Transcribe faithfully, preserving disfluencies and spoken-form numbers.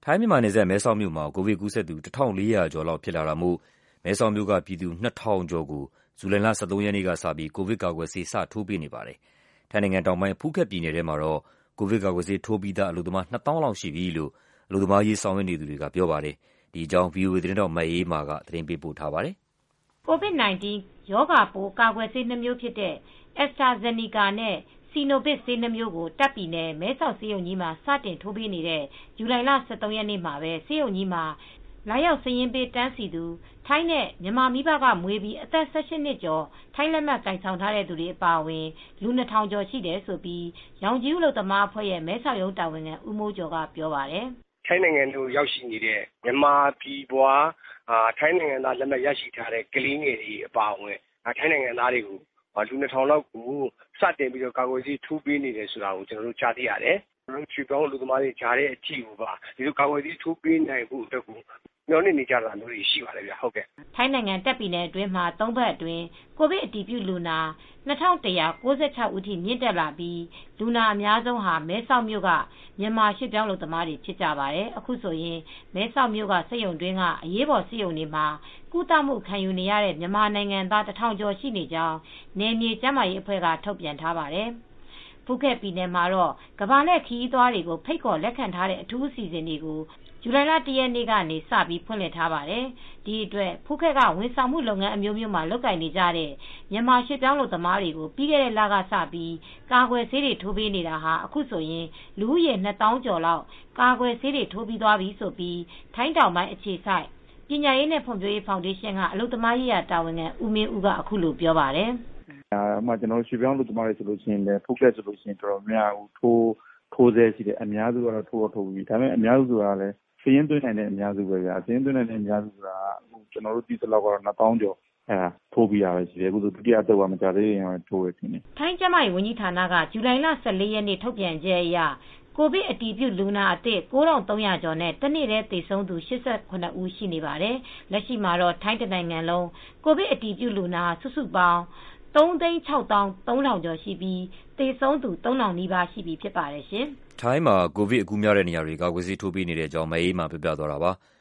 ထိုင်းမြန်မာနယ်စပ်မဲဆောက်မြို့မှာကိုဗစ်ကူးစက်သူတစ်ထောင်လေးရာကျော်လောက်ဖြစ်လာတာမို့မဲဆောက်မြို့ကပြည်သူနှစ်ထောင်ကျော်ကိုဇူလိုင်လဆယ့်သုံးရက်နေ့ကစပြီးကိုဗစ်ကာကွယ်ဆေးစထိုးပေးနေပါတယ်။ထိုင်းနိုင်ငံတောင်ပိုင်းဖူးခက်ပြည်နယ်ထဲမှာတော့ကိုဗစ်ကာကွယ်ဆေးထိုးပြီးသားအလုပ်သမားနှစ်သောင်းလောက်ရှိပြီလို့အလုပ်သမားရေးဆောင်ရွက်နေသူတွေကပြောပါတယ်။ဒီအကြောင်း ဗွီအိုအေသတင်းထောက်မအေးအေးမာကသတင်းပေးပို့ထားပါတယ်။ ကိုဗစ် ၁၉ ရောဂါပိုးကာကွယ်ဆေးနှစ်မျိုးဖြစ်တဲ့ Astrazeneca နဲ့ Sinovac ဆေးနှစ်မျိုးကိုတာ့ခ်ပြည်နယ်မဲဆောက်ဆေးရုံကြီးမှာစတင်ထိုးပေးနေတဲ့ဇူလိုင်လဆယ့်သုံးရက်နေ့မှာပဲဆေးရုံကြီးမှာလာရောက်စာရင်းပေးတန်းစီသူထိုင်းနဲ့မြန်မာမိဘကမွေးပြီးအသက် ၁၈ နှစ်ကျော်ထိုင်းလက်မှတ်ကိုင်ဆောင်ထားသူတွေအပါအဝင်လူနှစ်ထောင်ကျော်ရှိတယ်လို့ရောင်ခြည်ဦးအလုပ်သမားအဖွဲ့ရဲ့မဲဆောက်ရုံးတာဝန်ခံဦးမိုးကျော်ကပြောပါတယ်။ထိုင်းနိုင်ငံသို့ရောက်ရှိနေတဲ့မြန်မာပြည်ပွားထိုင်းနိုင်ငံသားလက်မှတ်ရရှိထားတဲ့ကလေးငယ်တွေအပါအဝင်ထိုင်းနိုင်ငံသားတွေကိုလူနှစ်ထောင်လောက်ကိုစတင်ပြီးတော့ကာကွယ်ဆေးထိုးပေးနေတယ်ဆိုတာကိုကျနော်တို့ကြားသိရတယ်။ကျွန်တော်တို့ရွှေပြောင်းအလုပ်သမားတွေကြားတဲ့အထိကိုပါဒီလိုကာကွယ်ဆေးထိုးပေးနိုင်ဖို့အတွက်ကိုမျှော်လင့်နေကြတာမျိုးတွေရှိပါတယ်ဗျဟုတ်ကဲ့ထိုင်းနိုင်ငံတပ်ပြည်နယ်အတွင်းမှာသုံးပတ်အတွင်းကိုဗစ်အတည်ပြုလူနာနှစ်ထောင်တစ်ရာကိုးဆယ်ခြောက်ဦးထိမြင့်တက်လာပြီးလူနာအများဆုံးဟာမဲဆောက်မြို့ကမြန်မာရွှေပြောင်းအလုပ်သမားတွေဖြစ်ကြပါတယ်အခုဆိုရင်မဲဆောက်မြို့ကစက်ရုံတွင်းကအရေးပေါ်စက်ရုံတွေမှာကုသမှုခံယူနေရတဲ့မြန်မာနိုင်ငံသားတစ်ထောင်ကျော်ရှိနေကြောင်းနယ်မြေကျန်းမာရေးအဖွဲ့ကထုတ်ပြန်ထားပါတယ်ဖူးခက်ပြည်နယ်မှာတော့ကမ္ဘာလှည့်ခရီးသွားတွေကိုဖိတ်ခေါ်လက်ခံထားတဲ့အထူးအစီအစဉ်တွေကိုဇူလိုင်လတစ်ရက်နေ့ကနေစပြီးဖွင့်လှစ်ထားပါတယ်။ဒီအတွက်ဖူးခက်ကဝန်ဆောင်မှုလုပ်ငန်းအမျိုးမျိုးမှာလုပ်ကိုင်နေကြတဲ့မြန်မာရွှေပြောင်းလုပ်သမားတွေကိုပြီးခဲ့တဲ့လကစပြီးကာကွယ်ဆေးတွေထိုးပေးနေတာဟာအခုဆိုရင်လူဦးရေနှစ်သောင်းကျော်လောက်ကာကွယ်ဆေးတွေထိုးပြီးသွားပြီဆိုပြီးထိုင်းတောင်ပိုင်းအခြေစိုက်ပညာရေးနဲ့ဖွံ့ဖြိုးရေးဖောင်ဒေးရှင်းကအလုပ်သမားရေးရာတာဝန်ခံဦးမင်းဦးကအခုလိုပြောပါတယ်။အာမှကျွန်တော်ရွှေပြောင်းလုပ်သမားတွေဆိုလို့ရှိရင်လည်းဖူးခက်ဆိုလို့ရှိရင်တော်တော်များများထိုးထိုးဆဲရှိတယ်အများစုကတော့ထိုးတော့ထိုးပြီးဒါပေမဲ့အများစုဆိုတာလည်းစည်ရင်းသွင်းနိုင်တဲ့အများစုပဲဗျာစည်ရင်းသွင်းနိုင်တဲ့အများစုဆိုတာကျွန်တော်တို့ဒီလောက်ကတော့နှစ်သောင်းကျော်အဲထိုးပြီးရပဲရှိတယ်အခုဆိုဒုတိယတော့မကြသေးရင်ထိုးရခြင်း။ထိုင်းကျန်းမာရေးဝန်ကြီးဌာနကဇူလိုင်လဆယ့်လေးရက်နေ့ထုတ်ပြန်ချက်အရကိုဗစ်အတည်ပြုလူနာအသစ်ကိုးထောင်သုံးရာကျော်နဲ့တနေ့တည်းသေဆုံးသူရှစ်ဆယ့်ခုနစ်ဦးရှိနေပါတယ်။လက်ရှိမှာတော့ထိုင်းတနိုင်ငံလုံးကိုဗစ်အတည်ပြုလူနာစုစုပေါင်းသုံးသိန်းခြောက်သောင်းသုံးထောင်ကျော်ရှိပြီးသေဆုံးသူသုံးထောင်နီးပါးရှိပြီဖြစ်ပါတယ်ရှင်။ထိုင်းမှာကိုဗစ်အကူးများတဲ့နေရာတွေကာကွယ်ဆေးထိုးပေးနေတဲ့အကြောင်းမအေးအေးမာပြောပြသွားတာပါ